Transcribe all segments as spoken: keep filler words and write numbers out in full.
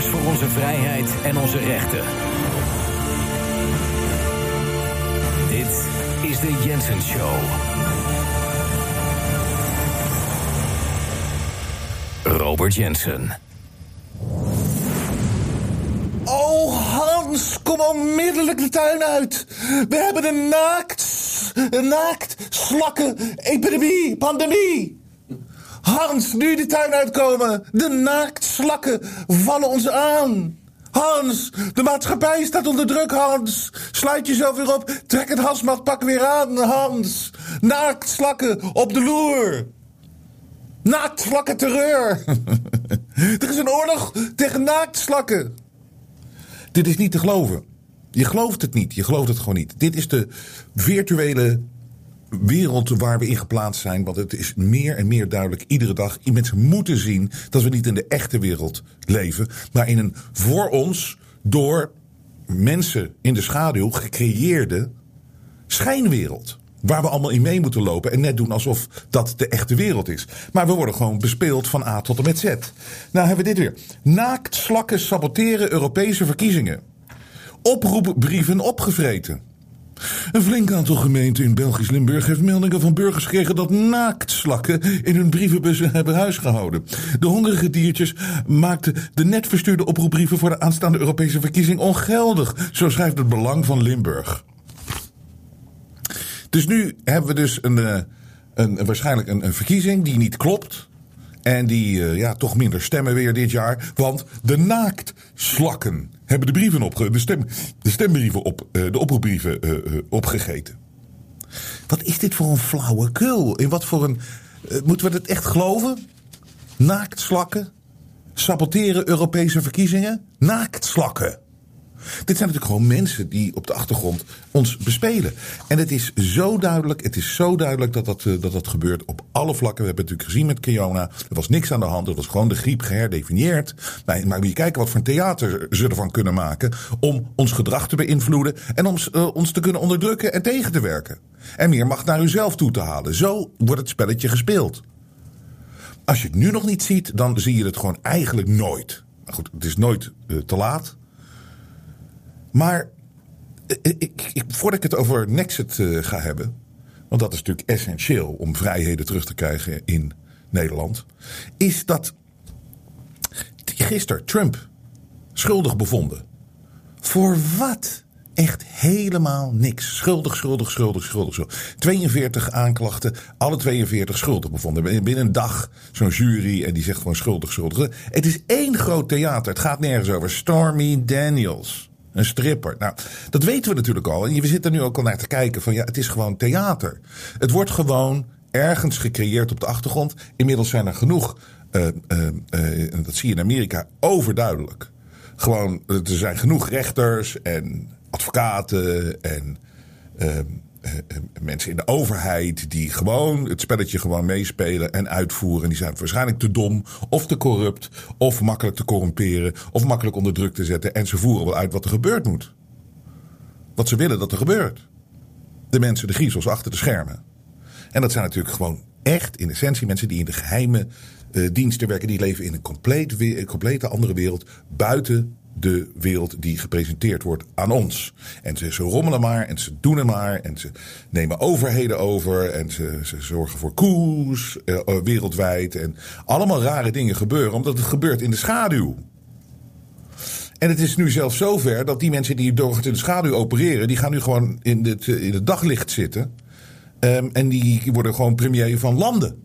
strijders voor onze vrijheid en onze rechten. Dit is de Jensen Show. Robert Jensen. Oh, Hans, kom onmiddellijk de tuin uit. We hebben een naakt, een naakt slakken-epidemie, pandemie. Hans, nu de tuin uitkomen. De naaktslakken vallen ons aan. Hans, de maatschappij staat onder druk, Hans. Sluit jezelf weer op, trek het hazmatpak weer aan, Hans. Naaktslakken op de loer. Naaktslakken terreur. Er is een oorlog tegen naaktslakken. Dit is niet te geloven. Je gelooft het niet, je gelooft het gewoon niet. Dit is de virtuele wereld waar we in geplaatst zijn. Want het is meer en meer duidelijk iedere dag. Mensen moeten zien dat we niet in de echte wereld leven. Maar in een voor ons door mensen in de schaduw gecreëerde schijnwereld. Waar we allemaal in mee moeten lopen en net doen alsof dat de echte wereld is. Maar we worden gewoon bespeeld van A tot en met Z. Nou hebben we dit weer. Naaktslakken saboteren Europese verkiezingen. Oproepbrieven opgevreten. Een flink aantal gemeenten in Belgisch Limburg heeft meldingen van burgers gekregen dat naaktslakken in hun brievenbussen hebben huisgehouden. De hongerige diertjes maakten de net verstuurde oproepbrieven voor de aanstaande Europese verkiezing ongeldig. Zo schrijft het Belang van Limburg. Dus nu hebben we dus een, een, een, waarschijnlijk een, een verkiezing die niet klopt. En die uh, ja, toch minder stemmen weer dit jaar. Want de naaktslakken hebben de brieven opge, de, stem, de stembrieven op, uh, de oproepbrieven uh, uh, opgegeten. Wat is dit voor een flauwekul? In wat voor een. Uh, moeten we het echt geloven? Naaktslakken saboteren Europese verkiezingen? Naaktslakken. Dit zijn natuurlijk gewoon mensen die op de achtergrond ons bespelen. En het is zo duidelijk, het is zo duidelijk dat dat, dat, dat gebeurt op alle vlakken. We hebben het natuurlijk gezien met corona. Er was niks aan de hand, er was gewoon de griep geherdefinieerd. Maar, maar moet je kijken wat voor een theater ze ervan kunnen maken om ons gedrag te beïnvloeden en om uh, ons te kunnen onderdrukken en tegen te werken. En meer macht naar uzelf toe te halen. Zo wordt het spelletje gespeeld. Als je het nu nog niet ziet, dan zie je het gewoon eigenlijk nooit. Maar goed, het is nooit uh, te laat. Maar ik, ik, voordat ik het over Nexit uh, ga hebben, want dat is natuurlijk essentieel om vrijheden terug te krijgen in Nederland, is dat gisteren Trump schuldig bevonden. Voor wat? Echt helemaal niks. Schuldig, schuldig, schuldig, schuldig. schuldig. tweeënveertig aanklachten, alle tweeënveertig schuldig bevonden. Binnen een dag zo'n jury en die zegt gewoon schuldig, schuldig. Het is één groot theater. Het gaat nergens over. Stormy Daniels. Een stripper. Nou, dat weten we natuurlijk al. En we zitten er nu ook al naar te kijken van ja, het is gewoon theater. Het wordt gewoon ergens gecreëerd op de achtergrond. Inmiddels zijn er genoeg, uh, uh, uh, en dat zie je in Amerika, overduidelijk. Gewoon, er zijn genoeg rechters en advocaten en uh, uh, uh, mensen in de overheid die gewoon het spelletje gewoon meespelen en uitvoeren. En die zijn waarschijnlijk te dom of te corrupt of makkelijk te corrumperen of makkelijk onder druk te zetten. En ze voeren wel uit wat er gebeurd moet. Wat ze willen dat er gebeurt. De mensen, de griezels achter de schermen. En dat zijn natuurlijk gewoon echt in essentie mensen die in de geheime uh, diensten werken. Die leven in een compleet we- een complete andere wereld buiten de wereld die gepresenteerd wordt aan ons. En ze, ze rommelen maar en ze doen het maar. En ze nemen overheden over. En ze, ze zorgen voor coups uh, uh, wereldwijd. En allemaal rare dingen gebeuren. Omdat het gebeurt in de schaduw. En het is nu zelfs zover dat die mensen die doorgaans in de schaduw opereren, die gaan nu gewoon in het, in het daglicht zitten. Um, en die worden gewoon premier van landen.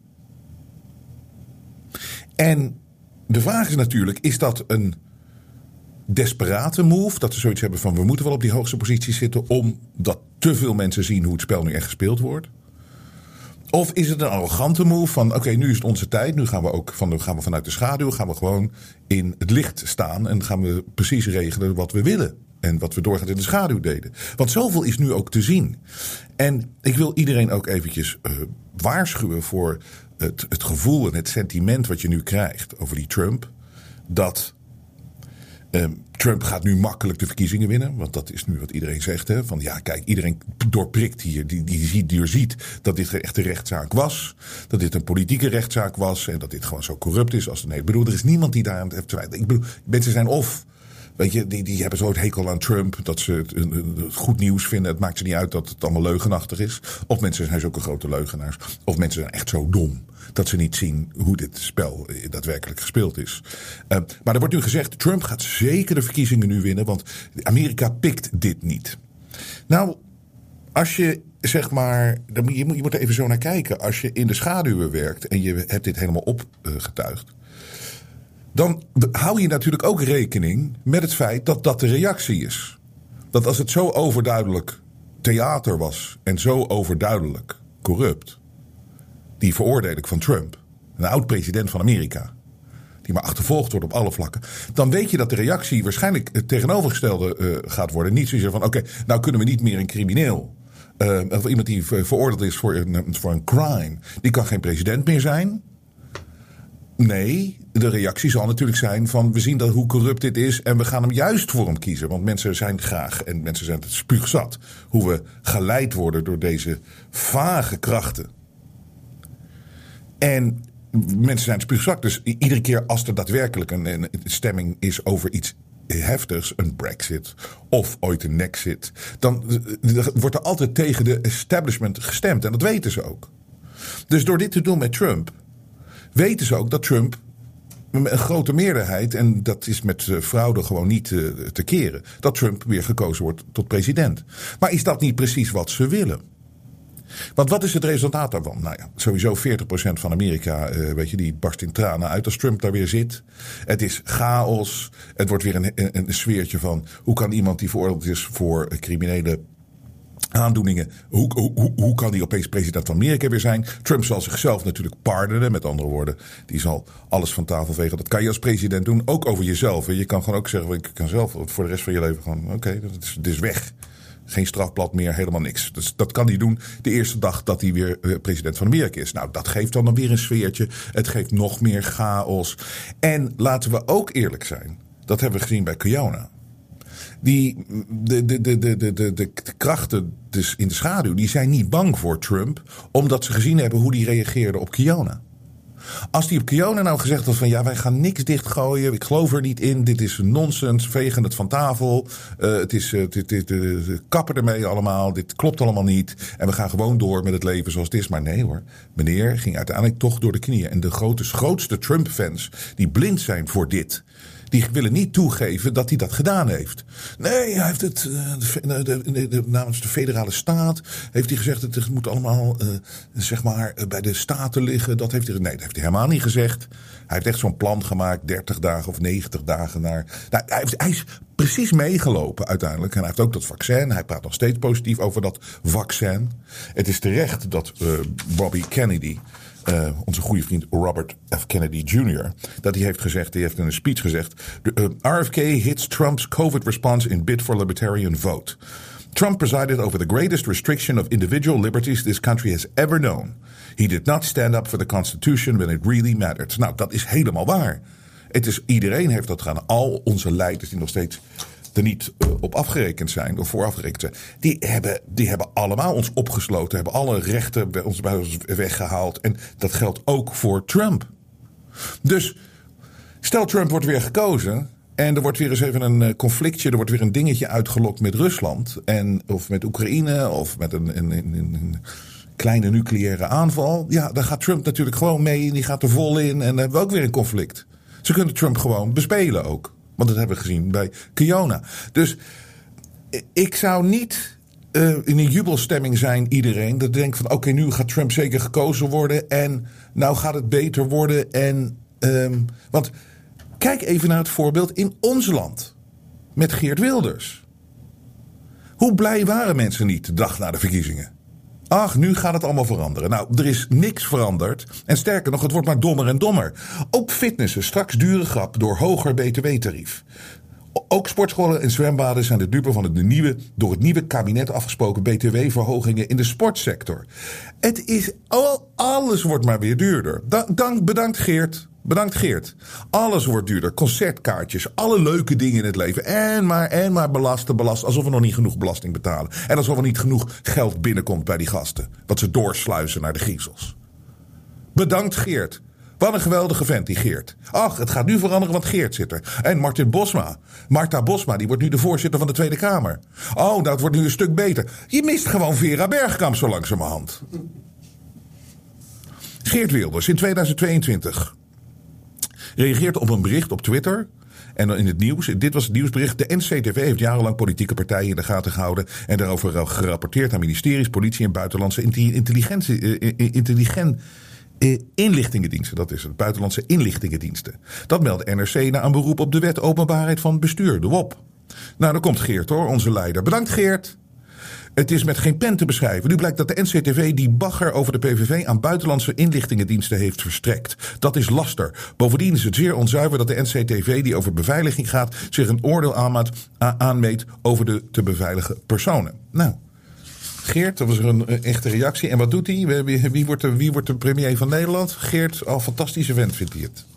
En de vraag is natuurlijk, is dat een desperate move? Dat ze zoiets hebben van we moeten wel op die hoogste positie zitten omdat te veel mensen zien hoe het spel nu echt gespeeld wordt? Of is het een arrogante move van oké, okay, nu is het onze tijd. Nu gaan we ook van, gaan we vanuit de schaduw gaan we gewoon in het licht staan. En gaan we precies regelen wat we willen. En wat we doorgaans in de schaduw deden. Want zoveel is nu ook te zien. En ik wil iedereen ook eventjes uh, waarschuwen voor het, het gevoel en het sentiment wat je nu krijgt over die Trump. Dat uh, Trump gaat nu makkelijk de verkiezingen winnen. Want dat is nu wat iedereen zegt. Hè? Van ja, kijk, iedereen doorprikt hier. Die, die, ziet, die ziet dat dit een echte rechtszaak was. Dat dit een politieke rechtszaak was. En dat dit gewoon zo corrupt is. Als, nee, ik bedoel, er is niemand die daar aan heeft twijfelen. Ik bedoel, mensen zijn of... Weet je, die, die hebben zo het hekel aan Trump. Dat ze het, het, het goed nieuws vinden. Het maakt ze niet uit dat het allemaal leugenachtig is. Of mensen zijn zulke grote leugenaars. Of mensen zijn echt zo dom dat ze niet zien hoe dit spel daadwerkelijk gespeeld is. Uh, maar er wordt nu gezegd, Trump gaat zeker de verkiezingen nu winnen. Want Amerika pikt dit niet. Nou, als je zeg maar, je moet, je moet er even zo naar kijken. Als je in de schaduwen werkt en je hebt dit helemaal opgetuigd. Dan hou je natuurlijk ook rekening met het feit dat dat de reactie is. Dat als het zo overduidelijk theater was en zo overduidelijk corrupt, die veroordeling van Trump, een oud-president van Amerika, die maar achtervolgd wordt op alle vlakken, dan weet je dat de reactie waarschijnlijk het tegenovergestelde uh, gaat worden. Niet zozeer van, oké, okay, nou kunnen we niet meer een crimineel, uh, of iemand die veroordeeld is voor een, voor een crime, die kan geen president meer zijn. Nee, de reactie zal natuurlijk zijn van, we zien dat hoe corrupt dit is en we gaan hem juist voor hem kiezen. Want mensen zijn graag en mensen zijn het spuugzat hoe we geleid worden door deze vage krachten. En mensen zijn spuugzat, dus iedere keer als er daadwerkelijk een, een stemming is over iets heftigs, een Brexit of ooit een Nexit, dan wordt er altijd tegen de establishment gestemd en dat weten ze ook. Dus door dit te doen met Trump, weten ze ook dat Trump een grote meerderheid, en dat is met fraude gewoon niet uh, te keren, dat Trump weer gekozen wordt tot president. Maar is dat niet precies wat ze willen? Want wat is het resultaat daarvan? Nou ja, sowieso veertig procent van Amerika, uh, weet je, die barst in tranen uit als Trump daar weer zit. Het is chaos. Het wordt weer een, een, een sfeertje van, hoe kan iemand die veroordeeld is voor criminele aandoeningen, hoe, hoe, hoe kan die opeens president van Amerika weer zijn? Trump zal zichzelf natuurlijk pardonen, met andere woorden. Die zal alles van tafel vegen. Dat kan je als president doen, ook over jezelf. Je kan gewoon ook zeggen, ik kan zelf voor de rest van je leven gewoon, oké, okay, het, het is weg. Geen strafblad meer, helemaal niks. Dus dat kan hij doen de eerste dag dat hij weer uh, president van Amerika is. Nou, dat geeft dan, dan weer een sfeertje. Het geeft nog meer chaos. En laten we ook eerlijk zijn, dat hebben we gezien bij Kiona. Die, de, de, de, de, de, de, de krachten dus in de schaduw, die zijn niet bang voor Trump, omdat ze gezien hebben hoe die reageerde op Kiona. Als die op Kiona nou gezegd had van, ja, wij gaan niks dichtgooien, ik geloof er niet in, dit is nonsens, vegen het van tafel, uh, het is, uh, dit, dit, uh, kappen ermee allemaal, dit klopt allemaal niet en we gaan gewoon door met het leven zoals het is. Maar nee hoor, meneer ging uiteindelijk toch door de knieën. En de grote, grootste Trump-fans die blind zijn voor dit, die willen niet toegeven dat hij dat gedaan heeft. Nee, hij heeft het uh, de, de, de, namens de federale staat heeft hij gezegd dat het moet allemaal uh, zeg maar uh, bij de staten liggen. Dat heeft hij, nee, dat heeft hij helemaal niet gezegd. Hij heeft echt zo'n plan gemaakt, dertig dagen of negentig dagen naar. Nou, hij, heeft, hij is precies meegelopen uiteindelijk. En hij heeft ook dat vaccin. Hij praat nog steeds positief over dat vaccin. Het is terecht dat uh, Bobby Kennedy, Uh, onze goede vriend Robert F. Kennedy junior, dat hij heeft gezegd, hij heeft in een speech gezegd, uh, R F K hits Trump's COVID response in bid for libertarian vote. Trump presided over the greatest restriction of individual liberties this country has ever known. He did not stand up for the Constitution when it really mattered. Nou, dat is helemaal waar. Het is, iedereen heeft dat gedaan. Al onze leiders die nog steeds er niet uh, op afgerekend zijn, of voor afgerekend zijn, die hebben, die hebben allemaal ons opgesloten, hebben alle rechten bij ons, bij ons weggehaald. En dat geldt ook voor Trump. Dus stel Trump wordt weer gekozen en er wordt weer eens even een conflictje, er wordt weer een dingetje uitgelokt met Rusland en, of met Oekraïne of met een, een, een, een kleine nucleaire aanval. Ja, daar gaat Trump natuurlijk gewoon mee en die gaat er vol in en dan hebben we ook weer een conflict. Ze kunnen Trump gewoon bespelen ook. Want dat hebben we gezien bij Kiona. Dus ik zou niet uh, in een jubelstemming zijn, iedereen, dat denkt van oké, okay, nu gaat Trump zeker gekozen worden en nou gaat het beter worden. En, um, want kijk even naar het voorbeeld in ons land met Geert Wilders. Hoe blij waren mensen niet de dag na de verkiezingen? Ach, nu gaat het allemaal veranderen. Nou, er is niks veranderd. En sterker nog, het wordt maar dommer en dommer. Ook fitnessen, straks dure grap door hoger B T W-tarief. Ook sportscholen en zwembaden zijn de dupe van de nieuwe, door het nieuwe kabinet afgesproken B T W-verhogingen in de sportsector. Het is, alles wordt maar weer duurder. Dank, bedankt Geert. Bedankt Geert. Alles wordt duurder. Concertkaartjes, alle leuke dingen in het leven. En maar, en maar belasten, belasten. Alsof we nog niet genoeg belasting betalen. En alsof er niet genoeg geld binnenkomt bij die gasten. Wat ze doorsluizen naar de griezels. Bedankt Geert. Wat een geweldige vent, die Geert. Ach, het gaat nu veranderen, want Geert zit er. En Martin Bosma. Marta Bosma, die wordt nu de voorzitter van de Tweede Kamer. Oh, nou, het wordt nu een stuk beter. Je mist gewoon Vera Bergkamp zo langzamerhand. Geert Wilders in tweeduizend tweeëntwintig reageert op een bericht op Twitter. En in het nieuws, dit was het nieuwsbericht. De N C T V heeft jarenlang politieke partijen in de gaten gehouden. En daarover gerapporteerd aan ministeries, politie en buitenlandse intelligentie. Intelligent. Inlichtingendiensten, dat is het, buitenlandse inlichtingendiensten. Dat meldt N R C na een beroep op de wet openbaarheid van bestuur, de W O P. Nou, dan komt Geert hoor, onze leider. Bedankt Geert. Het is met geen pen te beschrijven. Nu blijkt dat de N C T V die bagger over de P V V aan buitenlandse inlichtingendiensten heeft verstrekt. Dat is laster. Bovendien is het zeer onzuiver dat de N C T V die over beveiliging gaat zich een oordeel aanmeet, aanmeet over de te beveiligen personen. Nou, Geert, dat was er een, een echte reactie. En wat doet hij? Wie, wie, wordt de, wie wordt de premier van Nederland? Geert, al fantastische vent vindt hij het.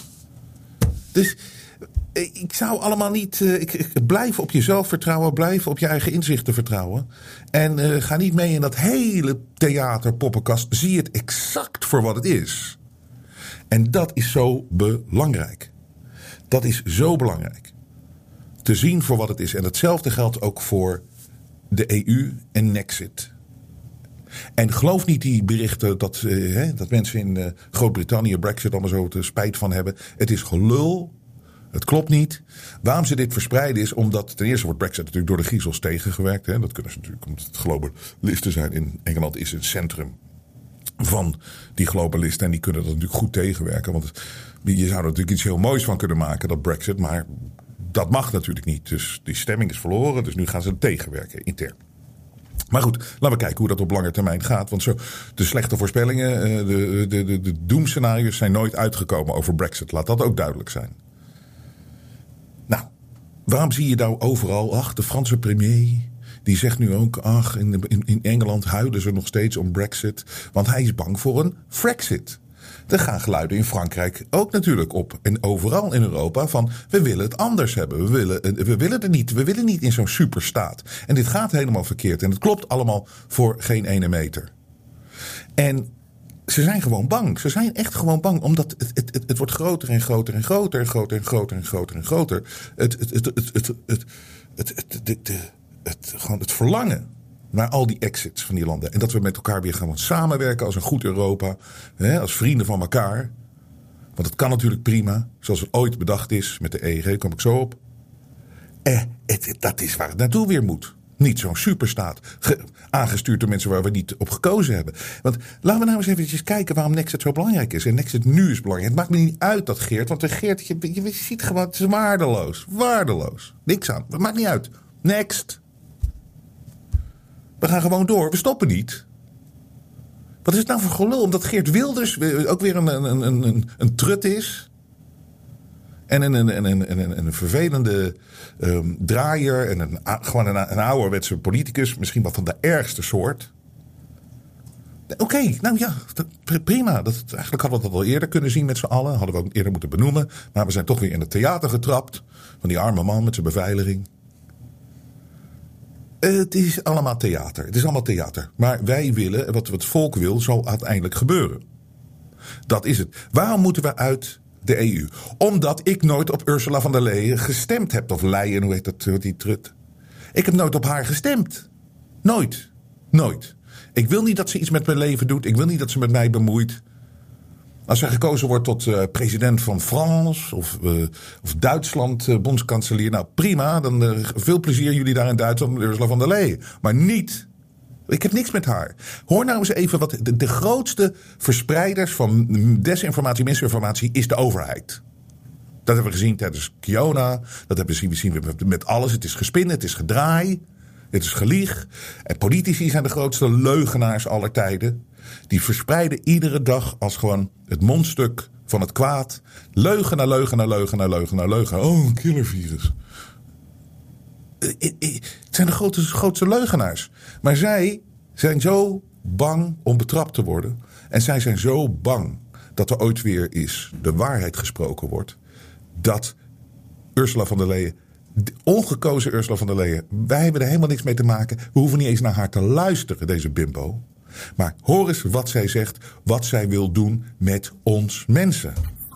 Dus ik zou allemaal niet. Ik, ik blijf op jezelf vertrouwen. Blijf op je eigen inzichten vertrouwen. En uh, ga niet mee in dat hele theaterpoppenkast. Zie het exact voor wat het is. En dat is zo belangrijk. Dat is zo belangrijk. Te zien voor wat het is. En hetzelfde geldt ook voor de E U en Nexit. En geloof niet die berichten dat, uh, hè, dat mensen in uh, Groot-Brittannië Brexit allemaal zo te spijt van hebben. Het is gelul. Het klopt niet. Waarom ze dit verspreiden is omdat ten eerste wordt Brexit natuurlijk door de griezels tegengewerkt. Hè. Dat kunnen ze natuurlijk omdat het globalisten zijn. In Engeland is het centrum van die globalisten. En die kunnen dat natuurlijk goed tegenwerken. Want je zou er natuurlijk iets heel moois van kunnen maken, dat Brexit. Maar dat mag natuurlijk niet. Dus die stemming is verloren. Dus nu gaan ze het tegenwerken intern. Maar goed, laten we kijken hoe dat op lange termijn gaat. Want zo, de slechte voorspellingen, de, de, de, de doemscenario's zijn nooit uitgekomen over Brexit. Laat dat ook duidelijk zijn. Nou, waarom zie je nou overal, ach, de Franse premier, die zegt nu ook, ach, in, in, in Engeland huilen ze nog steeds om Brexit, want hij is bang voor een Frexit. Er gaan geluiden in Frankrijk ook natuurlijk op. En overal in Europa van, we willen het anders hebben. We willen, we willen er niet, we willen niet in zo'n superstaat. En dit gaat helemaal verkeerd. En het klopt allemaal voor geen ene meter. En ze zijn gewoon bang. Ze zijn echt gewoon bang. Omdat het, het, het, het wordt groter en groter en groter en groter en groter en groter en groter. Het, het, het, het, het, het, het, het, het, het, het, het, gewoon het verlangen naar al die exits van die landen. En dat we met elkaar weer gaan samenwerken als een goed Europa. Hè, als vrienden van elkaar. Want het kan natuurlijk prima. Zoals het ooit bedacht is met de E E G, kom ik zo op. Eh, het, dat is waar het naartoe weer moet. Niet zo'n superstaat. Ge, aangestuurd door mensen waar we niet op gekozen hebben. Want laten we nou eens eventjes kijken waarom Nexit zo belangrijk is. En Nexit nu is belangrijk. Het maakt me niet uit dat Geert. Want de Geert, je, je, je ziet gewoon, het is waardeloos. Waardeloos. Niks aan. Het maakt niet uit. Next. We gaan gewoon door. We stoppen niet. Wat is het nou voor gelul? Omdat Geert Wilders ook weer een, een, een, een, een trut is. En een, een, een, een, een vervelende um, draaier. En een, gewoon een, een ouderwetse politicus. Misschien wel van de ergste soort. Oké, okay, nou ja, prima. Dat, eigenlijk hadden we dat al eerder kunnen zien met z'n allen. Hadden we ook eerder moeten benoemen. Maar we zijn toch weer in het theater getrapt. Van die arme man met zijn beveiliging. Het is allemaal theater. Het is allemaal theater. Maar wij willen, wat het volk wil, zal uiteindelijk gebeuren. Dat is het. Waarom moeten we uit de E U? Omdat ik nooit op Ursula von der Leyen gestemd heb. Of Leyen, hoe heet dat, die trut? Ik heb nooit op haar gestemd. Nooit. Nooit. Ik wil niet dat ze iets met mijn leven doet. Ik wil niet dat ze met mij bemoeit. Als zij gekozen wordt tot uh, president van France of, uh, of Duitsland, uh, bondskanselier. Nou prima, dan uh, veel plezier jullie daar in Duitsland met Ursula von der Leyen. Maar niet. Ik heb niks met haar. Hoor nou eens even wat de, de grootste verspreiders van desinformatie, misinformatie is de overheid. Dat hebben we gezien tijdens Kiona. Dat hebben we gezien met, met alles. Het is gespin, het is gedraai. Het is gelieg. En politici zijn de grootste leugenaars aller tijden. Die verspreiden iedere dag als gewoon het mondstuk van het kwaad. Leugen na leugen na leugen na leugen na leugen. Oh, een killervirus. Het zijn de grootste, grootste leugenaars. Maar zij zijn zo bang om betrapt te worden. En zij zijn zo bang dat er ooit weer eens de waarheid gesproken wordt. Dat Ursula von der Leyen, ongekozen Ursula von der Leyen, wij hebben er helemaal niks mee te maken. We hoeven niet eens naar haar te luisteren, deze bimbo. Maar hoor eens wat zij zegt, wat zij wil doen met ons mensen.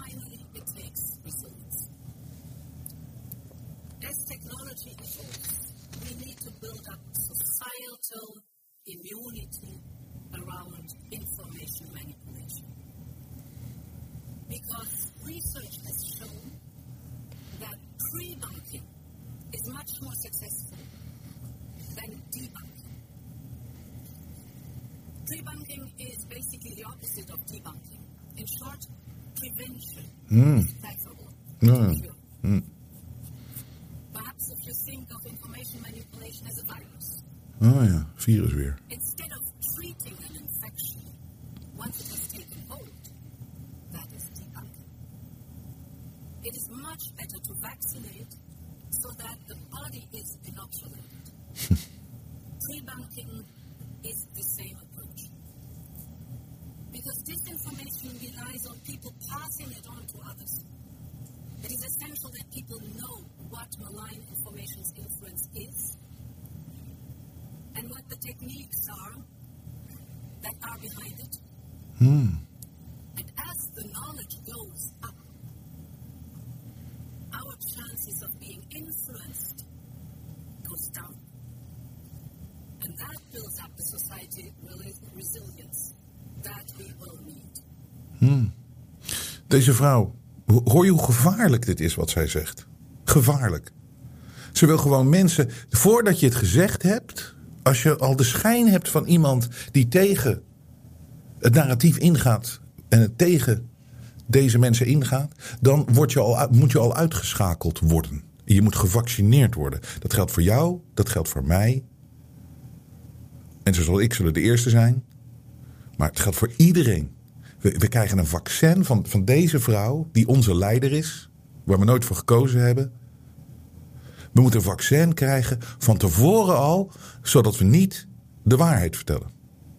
Debunking is basically the opposite of debunking. In short, prevention. Mm. That's all. Mm. Mm. Perhaps if you think of information manipulation as a virus. Oh ja, virus weer. Instead of treating an infection once it has taken hold, that is debunking. It is much better to vaccinate so that the body is inoculated. Debunking is the same approach. Because disinformation relies on people passing it on to others. It is essential that people know what malign information's influence is and what the techniques are that are behind it. Hmm. And as the knowledge goes up, our chances of being influenced goes down. And that builds up the society resilience that we all need. Hmm. Deze vrouw, hoor je hoe gevaarlijk dit is wat zij zegt? Gevaarlijk. Ze wil gewoon mensen, voordat je het gezegd hebt, als je al de schijn hebt van iemand die tegen het narratief ingaat en het tegen deze mensen ingaat, dan word je al, moet je al uitgeschakeld worden. Je moet gevaccineerd worden. Dat geldt voor jou, dat geldt voor mij. En zoals ik zullen de eerste zijn. Maar het geldt voor iedereen. We, we krijgen een vaccin van, van deze vrouw, die onze leider is, waar we nooit voor gekozen hebben. We moeten een vaccin krijgen van tevoren al, zodat we niet de waarheid vertellen.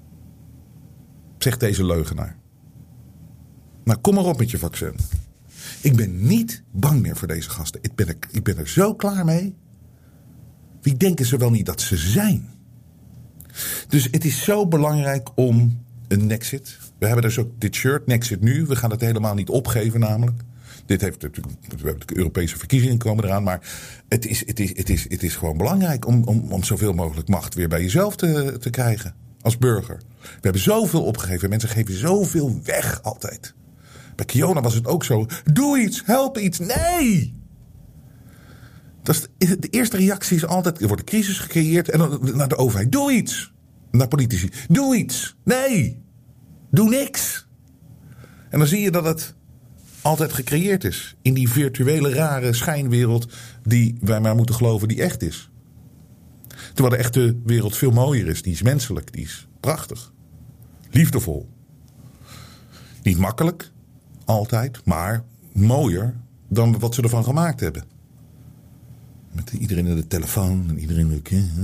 Zegt deze leugenaar. Nou, kom maar op met je vaccin. Ik ben niet bang meer voor deze gasten. Ik ben er, ik ben er zo klaar mee. Wie denken ze wel niet dat ze zijn? Dus het is zo belangrijk om een Nexit. We hebben dus ook dit shirt, Nexit nu. We gaan het helemaal niet opgeven namelijk. Dit heeft natuurlijk, we hebben de Europese verkiezingen komen eraan. Maar het is, het is, het is, het is gewoon belangrijk om, om, om zoveel mogelijk macht weer bij jezelf te, te krijgen. Als burger. We hebben zoveel opgegeven. Mensen geven zoveel weg altijd. Bij Kiona was het ook zo. Doe iets, help iets. Nee! Dat is de, de eerste reactie is altijd, er wordt een crisis gecreëerd en dan naar de overheid. Doe iets. Naar politici. Doe iets. Nee. Doe niks. En dan zie je dat het altijd gecreëerd is. In die virtuele rare schijnwereld die wij maar moeten geloven die echt is. Terwijl de echte wereld veel mooier is. Die is menselijk. Die is prachtig. Liefdevol. Niet makkelijk. Altijd. Maar mooier dan wat ze ervan gemaakt hebben. Met iedereen in de telefoon. En iedereen...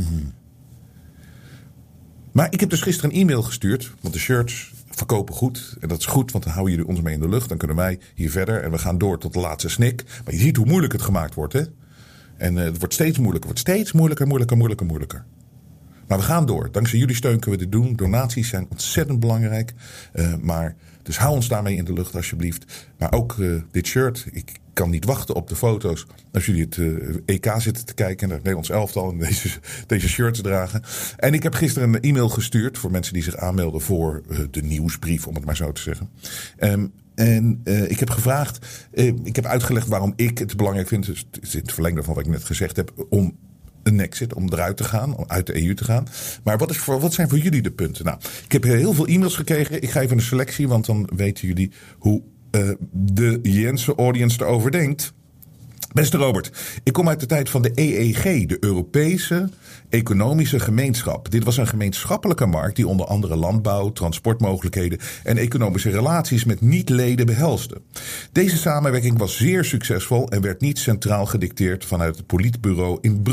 Maar ik heb dus gisteren een e-mail gestuurd. Want de shirts verkopen goed. En dat is goed, want dan houden jullie ons mee in de lucht. Dan kunnen wij hier verder. En we gaan door tot de laatste snik. Maar je ziet hoe moeilijk het gemaakt wordt, hè? En uh, het wordt steeds moeilijker. Het wordt steeds moeilijker, moeilijker, moeilijker, moeilijker. Maar we gaan door. Dankzij jullie steun kunnen we dit doen. Donaties zijn ontzettend belangrijk. Uh, maar dus hou ons daarmee in de lucht alsjeblieft. Maar ook uh, dit shirt. Ik kan niet wachten op de foto's. Als jullie het uh, E K zitten te kijken. Naar het Nederlands elftal. En deze, deze shirts dragen. En ik heb gisteren een e-mail gestuurd. Voor mensen die zich aanmelden voor uh, de nieuwsbrief. Om het maar zo te zeggen. Um, En uh, ik heb gevraagd. Uh, ik heb uitgelegd waarom ik het belangrijk vind. Dus het is in het verlengde van wat ik net gezegd heb. Om een exit, om eruit te gaan, om uit de E U te gaan. Maar wat, is voor, wat zijn voor jullie de punten? Nou, ik heb heel veel e-mails gekregen. Ik ga even een selectie, want dan weten jullie hoe uh, de Jensen audience erover denkt. Beste Robert, ik kom uit de tijd van de E E G, de Europese Economische Gemeenschap. Dit was een gemeenschappelijke markt die onder andere landbouw, transportmogelijkheden en economische relaties met niet-leden behelste. Deze samenwerking was zeer succesvol en werd niet centraal gedicteerd vanuit het politbureau in Brussel.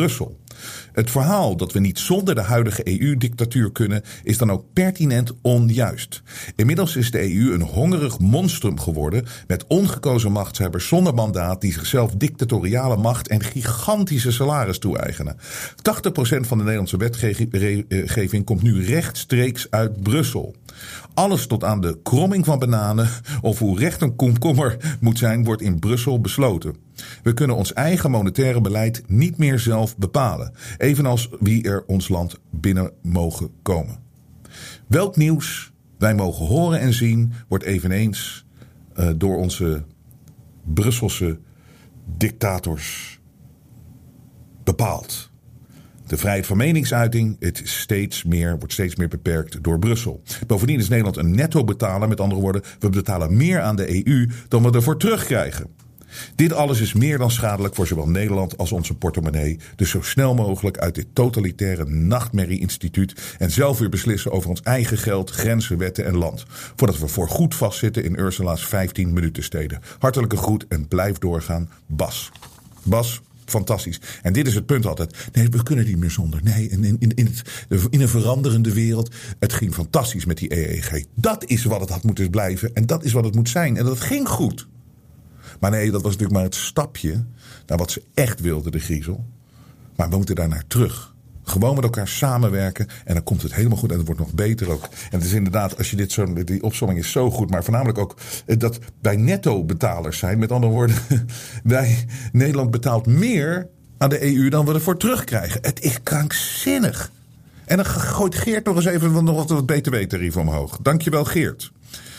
Het verhaal dat we niet zonder de huidige E U-dictatuur kunnen, is dan ook pertinent onjuist. Inmiddels is de E U een hongerig monstrum geworden met ongekozen machtshebbers zonder mandaat die zichzelf dictatoriale macht en gigantische salaris toe-eigenen. tachtig procent van de Nederlandse wetgeving komt nu rechtstreeks uit Brussel. Alles tot aan de kromming van bananen of hoe recht een komkommer moet zijn, wordt in Brussel besloten. We kunnen ons eigen monetaire beleid niet meer zelf bepalen, evenals wie er ons land binnen mogen komen. Welk nieuws wij mogen horen en zien, wordt eveneens uh, door onze Brusselse dictators bepaald. De vrijheid van meningsuiting het is steeds meer, wordt steeds meer beperkt door Brussel. Bovendien is Nederland een netto-betaler. Met andere woorden, we betalen meer aan de E U dan we ervoor terugkrijgen. Dit alles is meer dan schadelijk voor zowel Nederland als onze portemonnee. Dus zo snel mogelijk uit dit totalitaire nachtmerrie-instituut en zelf weer beslissen over ons eigen geld, grenzen, wetten en land. Voordat we voor goed vastzitten in Ursula's vijftien minuten steden. Hartelijke groet en blijf doorgaan, Bas. Bas. Fantastisch. En dit is het punt altijd. Nee, we kunnen niet meer zonder. Nee, in, in, in, het, in een veranderende wereld. Het ging fantastisch met die E E G. Dat is wat het had moeten blijven. En dat is wat het moet zijn. En dat ging goed. Maar nee, dat was natuurlijk maar het stapje naar wat ze echt wilden, de griezel. Maar we moeten daar naar terug. Gewoon met elkaar samenwerken en dan komt het helemaal goed en het wordt nog beter ook. En het is inderdaad, als je dit zo, die opsomming is zo goed, maar voornamelijk ook dat wij netto betalers zijn. Met andere woorden, wij, Nederland betaalt meer aan de E U dan we ervoor terugkrijgen. Het is krankzinnig. En dan gooit Geert nog eens even nog wat B T W-tarief omhoog. Dankjewel, Geert.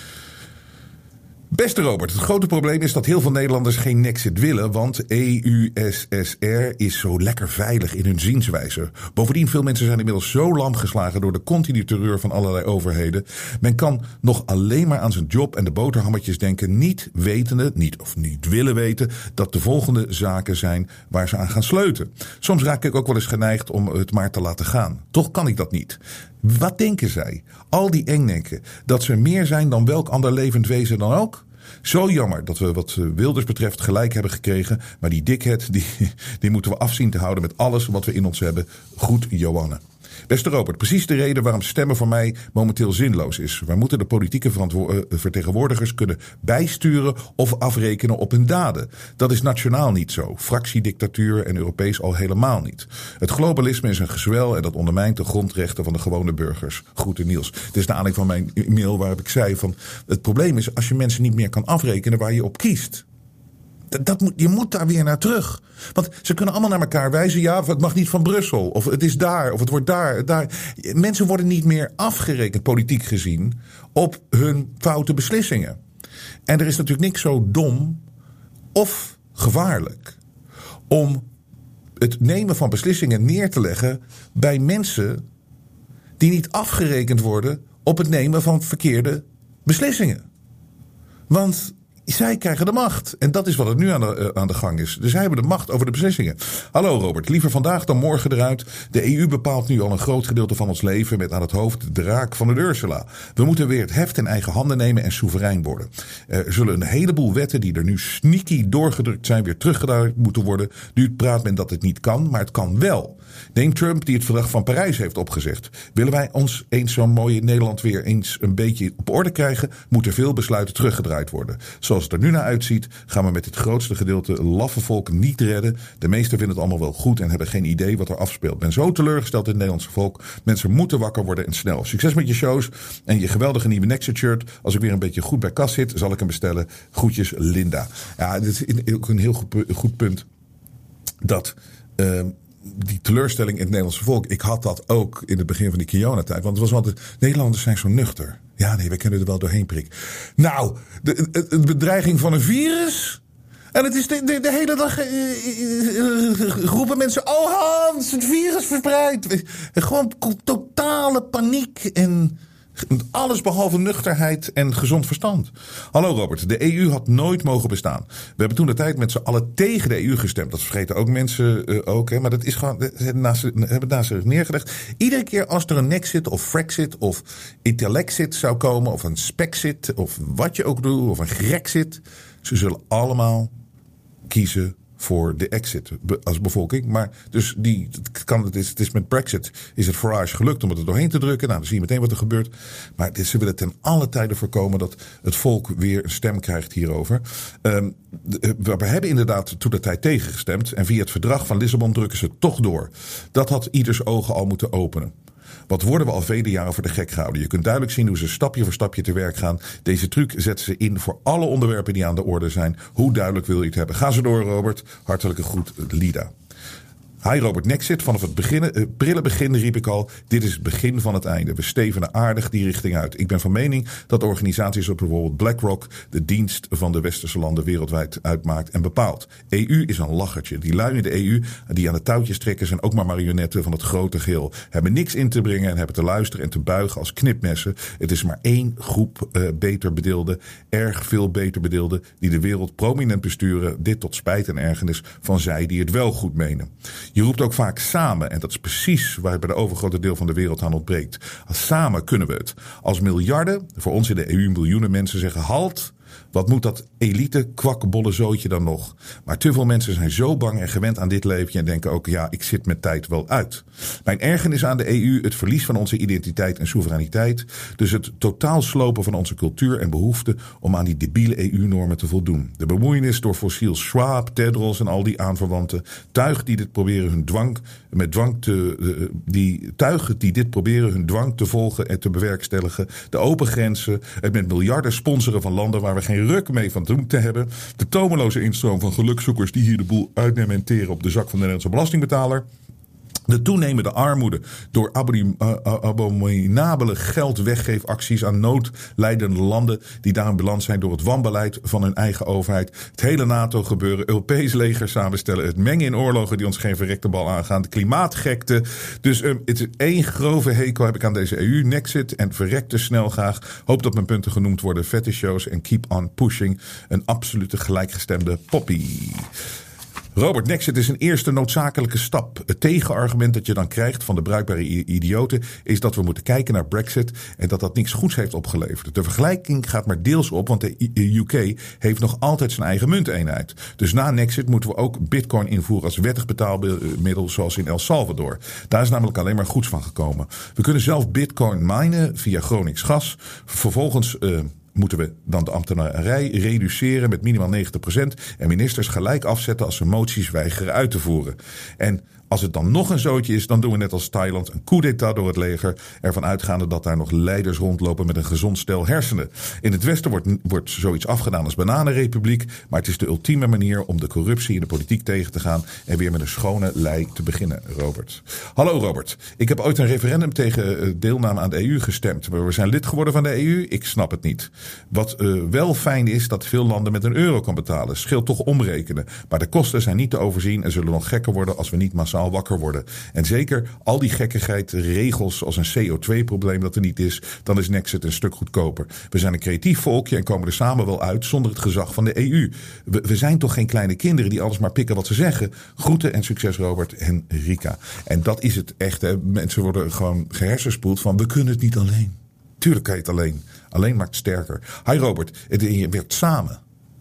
Beste Robert, het grote probleem is dat heel veel Nederlanders geen Nexit willen, want E U S S R is zo lekker veilig in hun zienswijze. Bovendien, veel mensen zijn inmiddels zo lam geslagen door de continue terreur van allerlei overheden. Men kan nog alleen maar aan zijn job en de boterhammetjes denken, niet wetende, niet of niet willen weten, dat de volgende zaken zijn waar ze aan gaan sleutelen. Soms raak ik ook wel eens geneigd om het maar te laten gaan. Toch kan ik dat niet. Wat denken zij? Al die engnekken, dat ze meer zijn dan welk ander levend wezen dan ook? Zo jammer dat we wat Wilders betreft gelijk hebben gekregen. Maar die dikheid, die, die moeten we afzien te houden met alles wat we in ons hebben. Goed, Johanne. Beste Robert, precies de reden waarom stemmen voor mij momenteel zinloos is. Wij moeten de politieke vertegenwoordigers kunnen bijsturen of afrekenen op hun daden. Dat is nationaal niet zo. Fractiedictatuur en Europees al helemaal niet. Het globalisme is een gezwel en dat ondermijnt de grondrechten van de gewone burgers. Groeten Niels. Dit is de aanleiding van mijn e-mail waarop ik zei van het probleem is als je mensen niet meer kan afrekenen waar je op kiest. Dat, dat moet, je moet daar weer naar terug. Want ze kunnen allemaal naar elkaar wijzen. Ja, het mag niet van Brussel. Of het is daar. Of het wordt daar. daar. Mensen worden niet meer afgerekend, politiek gezien, op hun foute beslissingen. En er is natuurlijk niks zo dom of gevaarlijk om het nemen van beslissingen neer te leggen bij mensen die niet afgerekend worden op het nemen van verkeerde beslissingen. Want zij krijgen de macht. En dat is wat er nu aan de, uh, aan de gang is. Dus zij hebben de macht over de beslissingen. Hallo Robert, liever vandaag dan morgen eruit. De E U bepaalt nu al een groot gedeelte van ons leven met aan het hoofd de draak van de Ursula. We moeten weer het heft in eigen handen nemen en soeverein worden. Er zullen een heleboel wetten die er nu sneaky doorgedrukt zijn weer teruggedraaid moeten worden. Nu praat men dat het niet kan, maar het kan wel. Neem Trump die het verdrag van Parijs heeft opgezegd. Willen wij ons eens zo'n mooie Nederland weer eens een beetje op orde krijgen, moeten veel besluiten teruggedraaid worden. Zoals het er nu naar uitziet, gaan we met het grootste gedeelte laffe volk niet redden. De meesten vinden het allemaal wel goed en hebben geen idee wat er afspeelt. Ik ben zo teleurgesteld in het Nederlandse volk. Mensen moeten wakker worden en snel. Succes met je shows en je geweldige nieuwe Nexit shirt. Als ik weer een beetje goed bij kas zit, zal ik hem bestellen. Groetjes, Linda. Ja, dit is ook een heel goed, goed punt. Dat Uh, die teleurstelling in het Nederlandse volk. Ik had dat ook in het begin van die Kiona-tijd. Want het was altijd, Nederlanders zijn zo nuchter. Ja, nee, wij kunnen er wel doorheen prikken. Nou, de, de, de bedreiging van een virus. En het is de, de, de hele dag uh, uh, roepen mensen, oh Hans, het virus verspreidt. Gewoon totale paniek en alles behalve nuchterheid en gezond verstand. Hallo Robert, de E U had nooit mogen bestaan. We hebben toen de tijd met z'n allen tegen de E U gestemd. Dat vergeten ook mensen uh, ook, hè, maar dat is gewoon, we hebben het naast zich neergelegd. Iedere keer als er een Nexit of Frexit of Italexit zou komen, of een Spexit, of wat je ook doet, of een Grexit, ze zullen allemaal kiezen voor de exit als bevolking. Maar dus die, het, kan, het, is, het is met Brexit is het Farage gelukt om het er doorheen te drukken. Nou, dan zie je meteen wat er gebeurt. Maar dit, ze willen ten alle tijden voorkomen dat het volk weer een stem krijgt hierover. Um, we hebben inderdaad toen de tijd tegengestemd. En via het verdrag van Lissabon drukken ze het toch door. Dat had ieders ogen al moeten openen. Wat worden we al vele jaren voor de gek gehouden? Je kunt duidelijk zien hoe ze stapje voor stapje te werk gaan. Deze truc zetten ze in voor alle onderwerpen die aan de orde zijn. Hoe duidelijk wil je het hebben? Ga zo door, Robert. Hartelijke groet, Lida. Hi Robert, Nexit. Vanaf het begin, uh, prille begin riep ik al, dit is het begin van het einde. We stevenen aardig die richting uit. Ik ben van mening dat organisaties zoals bijvoorbeeld BlackRock de dienst van de westerse landen wereldwijd uitmaakt en bepaalt. E U is een lachertje. Die lui in de E U die aan de touwtjes trekken zijn ook maar marionetten van het grote geheel. Hebben niks in te brengen en hebben te luisteren en te buigen als knipmessen. Het is maar één groep uh, beter bedeelden, erg veel beter bedeelden, die de wereld prominent besturen. Dit tot spijt en ergernis van zij die het wel goed menen. Je roept ook vaak samen, en dat is precies waar het bij de overgrote deel van de wereld aan ontbreekt. Samen kunnen we het. Als miljarden, voor ons in de E U miljoenen mensen zeggen halt. Wat moet dat elite kwakkenbolle zootje dan nog? Maar te veel mensen zijn zo bang en gewend aan dit leefje en denken ook, ja, ik zit met tijd wel uit. Mijn ergernis aan de E U, het verlies van onze identiteit en soevereiniteit. Dus het totaal slopen van onze cultuur en behoefte om aan die debiele E U-normen te voldoen. De bemoeienis door fossiel Schwab, Tedros en al die aanverwanten. Tuig die dit proberen hun dwang, met dwang te, die tuigen die dit proberen hun dwang te volgen en te bewerkstelligen. De open grenzen, het met miljarden sponsoren van landen waar we geen ruk mee van doen te hebben. De tomeloze instroom van gelukzoekers die hier de boel uitnemen en teren op de zak van de Nederlandse belastingbetaler. De toenemende armoede door abominabele geldweggeefacties aan noodlijdende landen die daarin beland zijn door het wanbeleid van hun eigen overheid. Het hele NATO-gebeuren, Europees leger samenstellen, het mengen in oorlogen die ons geen verrekte bal aangaan, de klimaatgekte. Dus um, het is één grove hekel heb ik aan deze E U, Nexit en verrekte snel graag. Hoop dat mijn punten genoemd worden, vette shows en keep on pushing. Een absolute gelijkgestemde poppy. Robert, Nexit is een eerste noodzakelijke stap. Het tegenargument dat je dan krijgt van de bruikbare idioten is dat we moeten kijken naar Brexit en dat dat niks goeds heeft opgeleverd. De vergelijking gaat maar deels op, want de U K heeft nog altijd zijn eigen munteenheid. Dus na Nexit moeten we ook bitcoin invoeren als wettig betaalmiddel zoals in El Salvador. Daar is namelijk alleen maar goeds van gekomen. We kunnen zelf bitcoin minen via Gronings gas. Vervolgens Uh, moeten we dan de ambtenarij reduceren met minimaal negentig procent en ministers gelijk afzetten als ze moties weigeren uit te voeren. En als het dan nog een zootje is, dan doen we net als Thailand een coup d'état door het leger, ervan uitgaande dat daar nog leiders rondlopen met een gezond stel hersenen. In het Westen wordt, wordt zoiets afgedaan als bananenrepubliek, maar het is de ultieme manier om de corruptie in de politiek tegen te gaan en weer met een schone lei te beginnen, Robert. Hallo Robert, ik heb ooit een referendum tegen deelname aan de E U gestemd, maar we zijn lid geworden van de E U, ik snap het niet. Wat uh, wel fijn is, dat veel landen met een euro kan betalen, scheelt toch omrekenen, maar de kosten zijn niet te overzien en zullen nog gekker worden als we niet massaal wakker worden. En zeker al die gekkigheid, regels als een C O twee probleem dat er niet is, dan is Nexit een stuk goedkoper. We zijn een creatief volkje en komen er samen wel uit zonder het gezag van de E U. We, we zijn toch geen kleine kinderen die alles maar pikken wat ze zeggen. Groeten en succes Robert en Rika. En dat is het echt. Hè. Mensen worden gewoon gehersenspoeld van we kunnen het niet alleen. Tuurlijk kan je het alleen. Alleen maakt het sterker. Hi Robert, je werkt samen.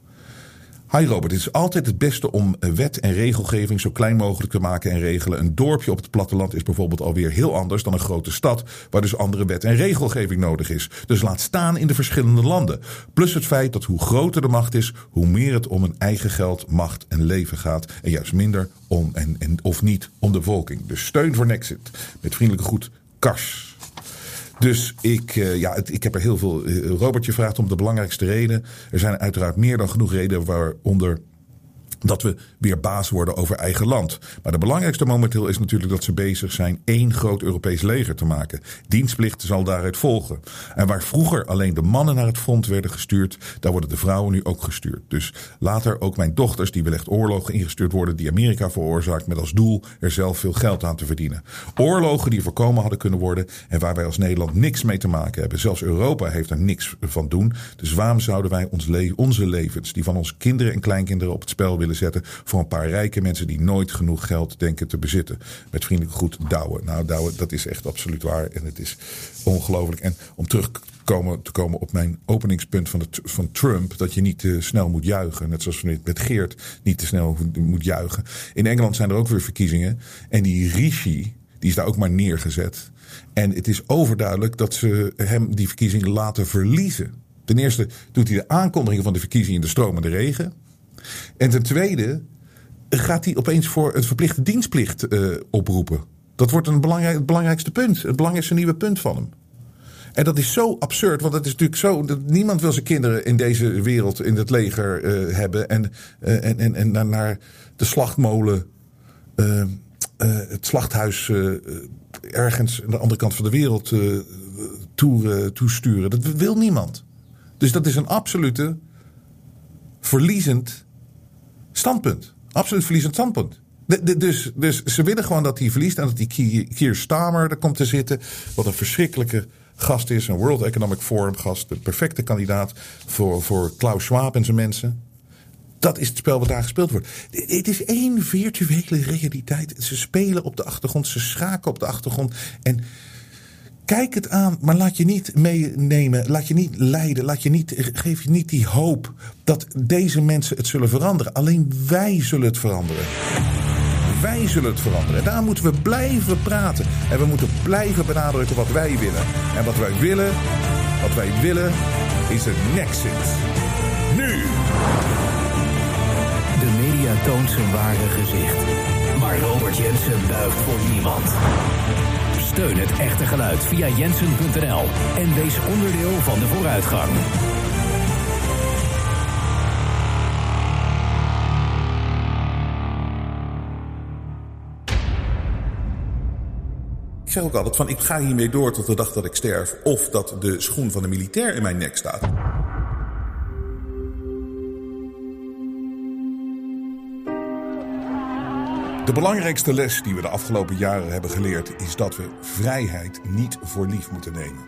Hi Robert, het is altijd het beste om wet en regelgeving zo klein mogelijk te maken en regelen. Een dorpje op het platteland is bijvoorbeeld alweer heel anders dan een grote stad, waar dus andere wet en regelgeving nodig is. Dus laat staan in de verschillende landen. Plus het feit dat hoe groter de macht is, hoe meer het om een eigen geld, macht en leven gaat. En juist minder om, en, en, of niet, om de bevolking. Dus steun voor Nexit. Met vriendelijke groet, Kars. Dus ik, uh, ja, het, ik heb er heel veel. Uh, Robert, je vraagt om de belangrijkste reden. Er zijn uiteraard meer dan genoeg redenen waaronder dat we weer baas worden over eigen land. Maar de belangrijkste momenteel is natuurlijk dat ze bezig zijn één groot Europees leger te maken. Dienstplicht zal daaruit volgen. En waar vroeger alleen de mannen naar het front werden gestuurd, daar worden de vrouwen nu ook gestuurd. Dus later ook mijn dochters, die wellicht oorlogen ingestuurd worden die Amerika veroorzaakt met als doel er zelf veel geld aan te verdienen. Oorlogen die voorkomen hadden kunnen worden en waar wij als Nederland niks mee te maken hebben. Zelfs Europa heeft er niks van doen. Dus waarom zouden wij ons le- onze levens, die van onze kinderen en kleinkinderen op het spel willen zetten voor een paar rijke mensen die nooit genoeg geld denken te bezitten. Met vriendelijk groet Douwe. Nou Douwe, dat is echt absoluut waar en het is ongelooflijk. En om terug komen, te komen op mijn openingspunt van, het, van Trump. Dat je niet te snel moet juichen. Net zoals we met Geert niet te snel moet juichen. In Engeland zijn er ook weer verkiezingen. En die Rishi, die is daar ook maar neergezet. En het is overduidelijk dat ze hem die verkiezingen laten verliezen. Ten eerste doet hij de aankondiging van de verkiezingen in de stromende regen. En ten tweede gaat hij opeens voor een verplichte dienstplicht uh, oproepen. Dat wordt een belangrijk, het belangrijkste punt. Het belangrijkste nieuwe punt van hem. En dat is zo absurd, want het is natuurlijk zo dat niemand wil zijn kinderen in deze wereld in het leger uh, hebben en, uh, en, en, en naar, naar de slachtmolen, uh, uh, het slachthuis uh, ergens aan de andere kant van de wereld uh, toe, uh, toesturen. Dat wil niemand. Dus dat is een absolute verliezend standpunt. Absoluut verliezend standpunt. De, de, dus, dus ze willen gewoon dat hij verliest en dat die Keir Starmer er komt te zitten. Wat een verschrikkelijke gast is. Een World Economic Forum gast. De perfecte kandidaat voor, voor Klaus Schwab en zijn mensen. Dat is het spel wat daar gespeeld wordt. Het is één virtuele realiteit. Ze spelen op de achtergrond. Ze schaken op de achtergrond. En kijk het aan, maar laat je niet meenemen. Laat je niet leiden. Laat je niet, geef je niet die hoop dat deze mensen het zullen veranderen. Alleen wij zullen het veranderen. Wij zullen het veranderen. En daar moeten we blijven praten. En we moeten blijven benadrukken wat wij willen. En wat wij willen, wat wij willen, is een Nexit. Nu! De media toont zijn ware gezicht. Maar Robert Jensen buigt voor niemand. Steun het echte geluid via jensen punt n l en wees onderdeel van de vooruitgang. Ik zeg ook altijd van, ik ga hiermee door tot de dag dat ik sterf. Of dat de schoen van de militair in mijn nek staat. De belangrijkste les die we de afgelopen jaren hebben geleerd is dat we vrijheid niet voor lief moeten nemen.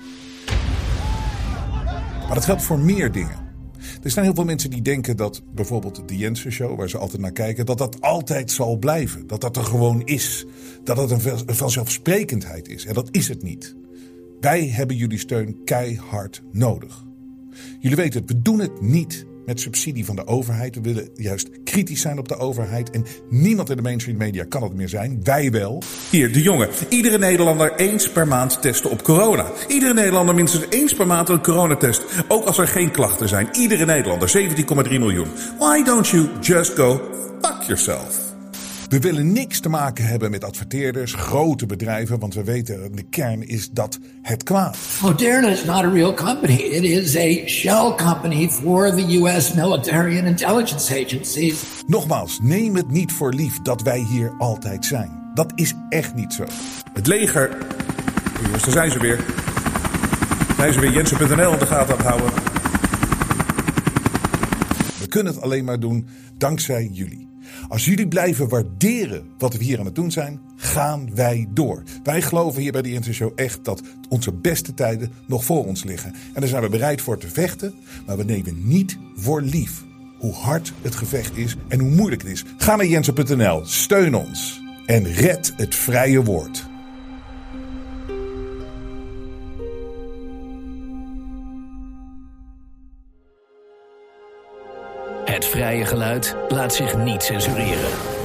Maar dat geldt voor meer dingen. Er zijn heel veel mensen die denken dat bijvoorbeeld de Jensen Show, waar ze altijd naar kijken, dat dat altijd zal blijven. Dat dat er gewoon is. Dat het een vanzelfsprekendheid is. En dat is het niet. Wij hebben jullie steun keihard nodig. Jullie weten het, we doen het niet met subsidie van de overheid. We willen juist kritisch zijn op de overheid. En niemand in de mainstream media kan het meer zijn. Wij wel. Hier, de jongen. Iedere Nederlander eens per maand testen op corona. Iedere Nederlander minstens eens per maand een coronatest. Ook als er geen klachten zijn. Iedere Nederlander, zeventien komma drie miljoen. Why don't you just go fuck yourself? We willen niks te maken hebben met adverteerders, grote bedrijven, want we weten, de kern is dat het kwaad. Moderna is not a real company. It is a shell company for the U S military and intelligence agencies. Nogmaals, neem het niet voor lief dat wij hier altijd zijn. Dat is echt niet zo. Het leger, oh jongens, daar zijn ze weer. Daar zijn ze weer, jensen punt n l in de gaten aan het houden. We kunnen het alleen maar doen dankzij jullie. Als jullie blijven waarderen wat we hier aan het doen zijn, gaan wij door. Wij geloven hier bij de Jensen Show echt dat onze beste tijden nog voor ons liggen. En daar zijn we bereid voor te vechten, maar we nemen niet voor lief hoe hard het gevecht is en hoe moeilijk het is. Ga naar jensen punt n l, steun ons en red het vrije woord. Het vrije geluid laat zich niet censureren.